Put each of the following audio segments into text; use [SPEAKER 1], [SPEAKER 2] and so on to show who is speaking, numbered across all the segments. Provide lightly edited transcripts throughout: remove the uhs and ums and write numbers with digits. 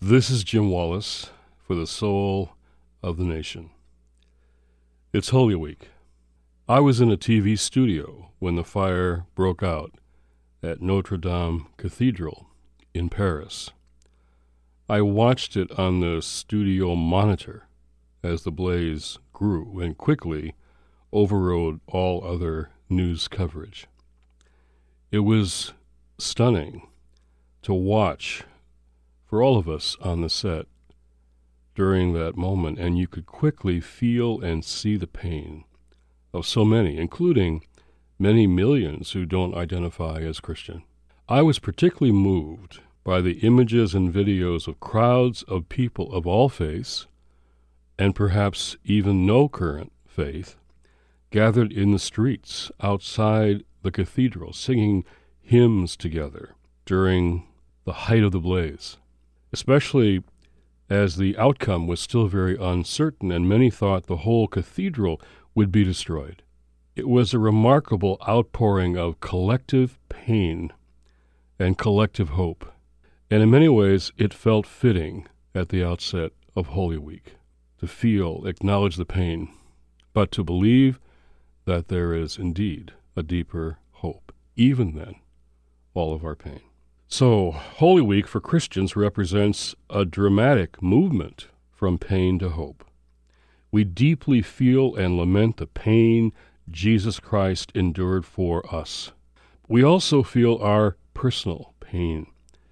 [SPEAKER 1] This is Jim Wallace for the Soul of the Nation. It's Holy Week. I was in a TV studio when the fire broke out at Notre Dame Cathedral in Paris. I watched it on the studio monitor as the blaze grew and quickly overrode all other news coverage. It was stunning to watch for all of us on the set during that moment, and you could quickly feel and see the pain of so many, including many millions who don't identify as Christian. I was particularly moved by the images and videos of crowds of people of all faiths, and perhaps even no current faith, gathered in the streets outside the cathedral, singing hymns together during the height of the blaze, especially as the outcome was still very uncertain and many thought the whole cathedral would be destroyed. It was a remarkable outpouring of collective pain and collective hope, and in many ways it felt fitting at the outset of Holy Week to feel, acknowledge the pain, but to believe that there is indeed a deeper hope, even then, all of our pain. So, Holy Week for Christians represents a dramatic movement from pain to hope. We deeply feel and lament the pain Jesus Christ endured for us. We also feel our personal pain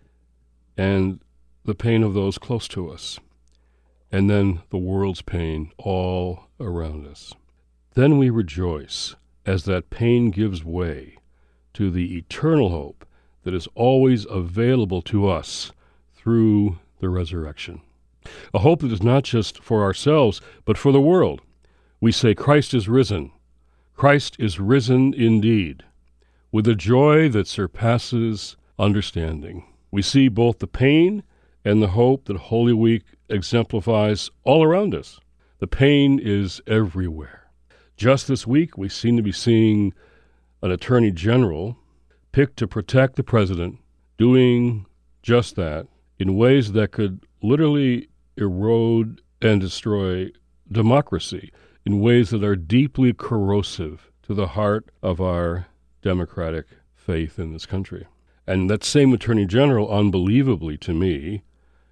[SPEAKER 1] and the pain of those close to us, and then the world's pain all around us. Then we rejoice as that pain gives way to the eternal hope that is always available to us through the resurrection. A hope that is not just for ourselves, but for the world. We say, Christ is risen. Christ is risen indeed, with a joy that surpasses understanding. We see both the pain and the hope that Holy Week exemplifies all around us. The pain is everywhere. Just this week, we seem to be seeing an attorney general picked to protect the president, doing just that in ways that could literally erode and destroy democracy, in ways that are deeply corrosive to the heart of our democratic faith in this country. And that same attorney general, unbelievably to me,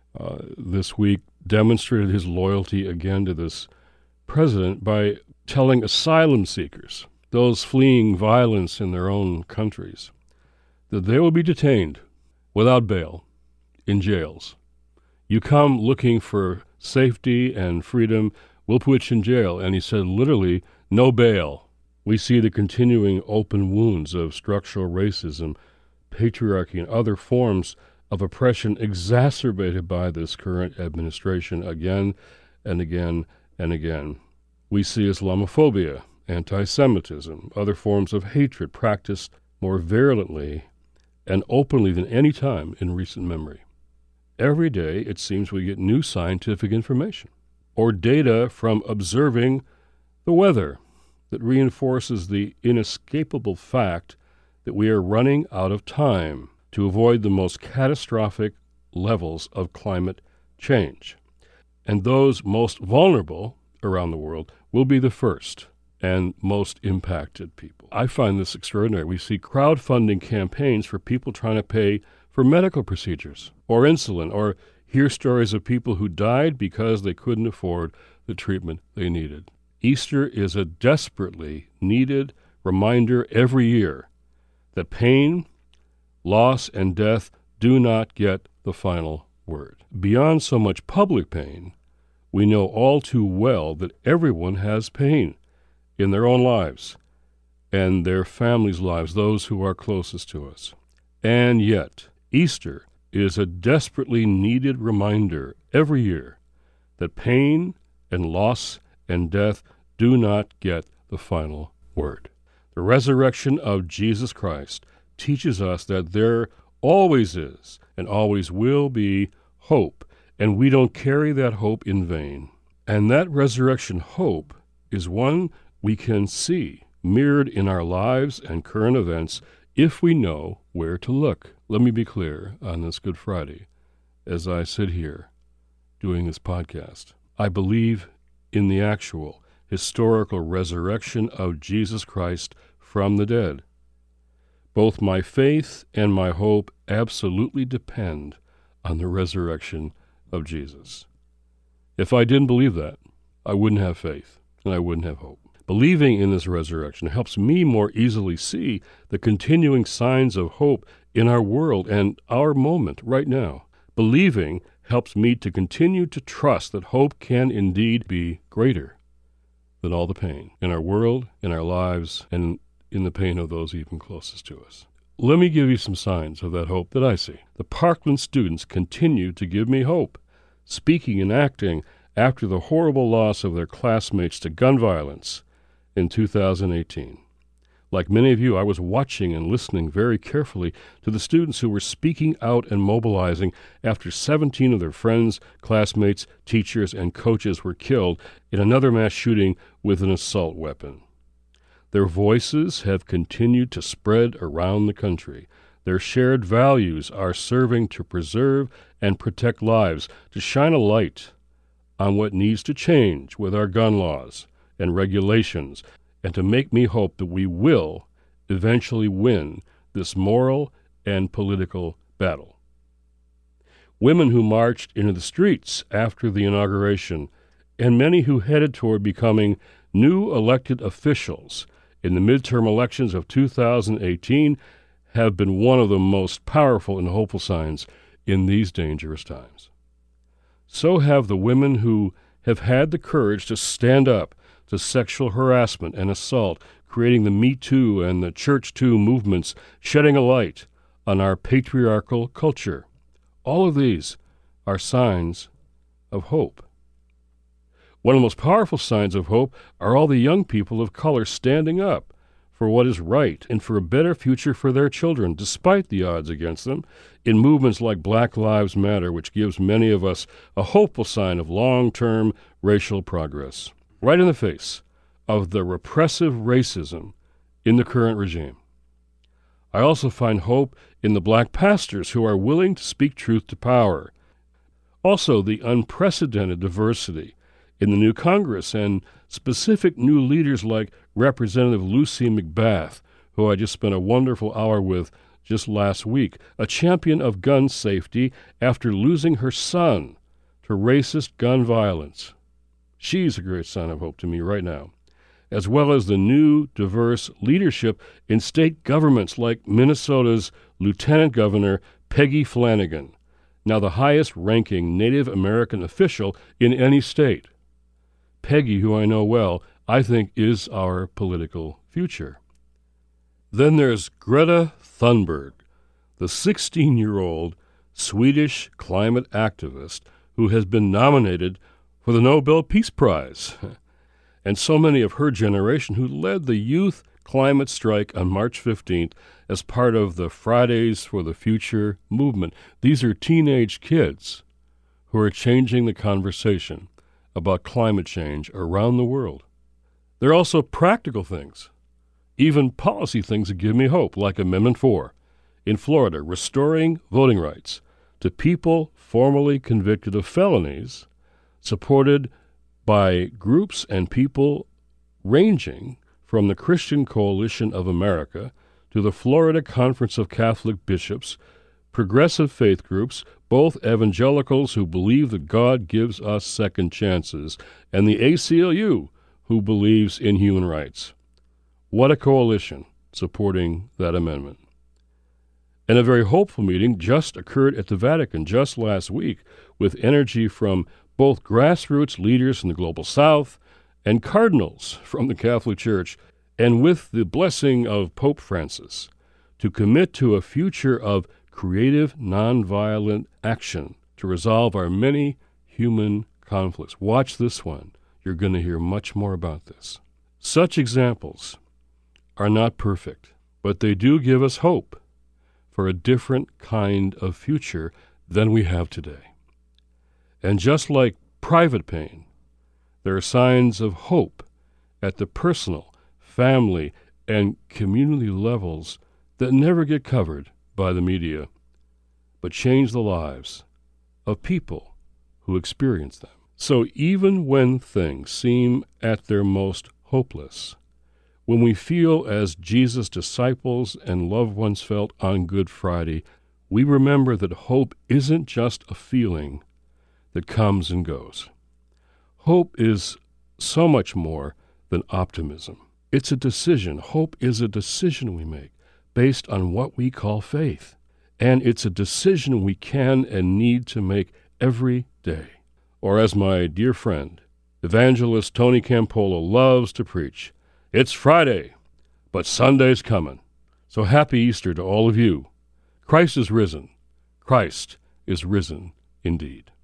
[SPEAKER 1] this week demonstrated his loyalty again to this president by telling asylum seekers, those fleeing violence in their own countries, that they will be detained without bail in jails. You come looking for safety and freedom, we'll put you in jail. And he said, literally, no bail. We see the continuing open wounds of structural racism, patriarchy, and other forms of oppression exacerbated by this current administration again and again and again. We see Islamophobia, anti-Semitism, other forms of hatred practiced more virulently and openly than any time in recent memory. Every day, it seems we get new scientific information or data from observing the weather that reinforces the inescapable fact that we are running out of time to avoid the most catastrophic levels of climate change. And those most vulnerable around the world will be the first and most impacted people. I find this extraordinary. We see crowdfunding campaigns for people trying to pay for medical procedures or insulin, or hear stories of people who died because they couldn't afford the treatment they needed. Easter is a desperately needed reminder every year that pain, loss, and death do not get the final word. Beyond so much public pain, we know all too well that everyone has pain in their own lives and their families' lives, those who are closest to us. And yet, Easter is a desperately needed reminder every year that pain and loss and death do not get the final word. The resurrection of Jesus Christ teaches us that there always is and always will be hope, and we don't carry that hope in vain. And that resurrection hope is one we can see mirrored in our lives and current events if we know where to look. Let me be clear on this Good Friday. as I sit here doing this podcast. I believe in the actual historical resurrection of Jesus Christ from the dead. Both my faith and my hope absolutely depend on the resurrection of Jesus. If I didn't believe that, I wouldn't have faith and I wouldn't have hope. Believing in this resurrection helps me more easily see the continuing signs of hope in our world and our moment right now. Believing helps me to continue to trust that hope can indeed be greater than all the pain in our world, in our lives, and in the pain of those even closest to us. Let me give you some signs of that hope that I see. The Parkland students continue to give me hope, speaking and acting after the horrible loss of their classmates to gun violence in 2018. Like many of you, I was watching and listening very carefully to the students who were speaking out and mobilizing after 17 of their friends, classmates, teachers, and coaches were killed in another mass shooting with an assault weapon. Their voices have continued to spread around the country. Their shared values are serving to preserve and protect lives, to shine a light on what needs to change with our gun laws and regulations, and to make me hope that we will eventually win this moral and political battle. Women who marched into the streets after the inauguration, and many who headed toward becoming new elected officials in the midterm elections of 2018 have been one of the most powerful and hopeful signs in these dangerous times. So have the women who have had the courage to stand up to sexual harassment and assault, creating the Me Too and the Church Too movements, shedding a light on our patriarchal culture. All of these are signs of hope. One of the most powerful signs of hope are all the young people of color standing up for what is right and for a better future for their children, despite the odds against them, in movements like Black Lives Matter, which gives many of us a hopeful sign of long-term racial progress, right in the face of the repressive racism in the current regime. I also find hope in the black pastors who are willing to speak truth to power. Also, the unprecedented diversity in the new Congress and specific new leaders like Representative Lucy McBath, who I just spent a wonderful hour with just last week, a champion of gun safety after losing her son to racist gun violence. She's a great sign of hope to me right now, as well as the new, diverse leadership in state governments like Minnesota's Lieutenant Governor Peggy Flanagan, now the highest-ranking Native American official in any state. Peggy, who I know well, I think is our political future. Then there's Greta Thunberg, the 16-year-old Swedish climate activist who has been nominated for the Nobel Peace Prize, and so many of her generation who led the youth climate strike on March 15th as part of the Fridays for the Future movement. These are teenage kids who are changing the conversation about climate change around the world. There are also practical things, even policy things that give me hope, like Amendment 4 in Florida, restoring voting rights to people formerly convicted of felonies, supported by groups and people ranging from the Christian Coalition of America to the Florida Conference of Catholic Bishops, progressive faith groups, both evangelicals who believe that God gives us second chances, and the ACLU, who believes in human rights. What a coalition supporting that amendment. And a very hopeful meeting just occurred at the Vatican just last week with energy from both grassroots leaders in the Global South and cardinals from the Catholic Church, and with the blessing of Pope Francis to commit to a future of creative, nonviolent action to resolve our many human conflicts. Watch this one. You're going to hear much more about this. Such examples are not perfect, but they do give us hope for a different kind of future than we have today. And just like private pain, there are signs of hope at the personal, family, and community levels that never get covered by the media, but change the lives of people who experience them. So even when things seem at their most hopeless, when we feel as Jesus' disciples and loved ones felt on Good Friday, we remember that hope isn't just a feeling that comes and goes. Hope is so much more than optimism. It's a decision. Hope is a decision we make based on what we call faith. And it's a decision we can and need to make every day. Or as my dear friend, evangelist Tony Campolo loves to preach, it's Friday, but Sunday's coming. So happy Easter to all of you. Christ is risen. Christ is risen indeed.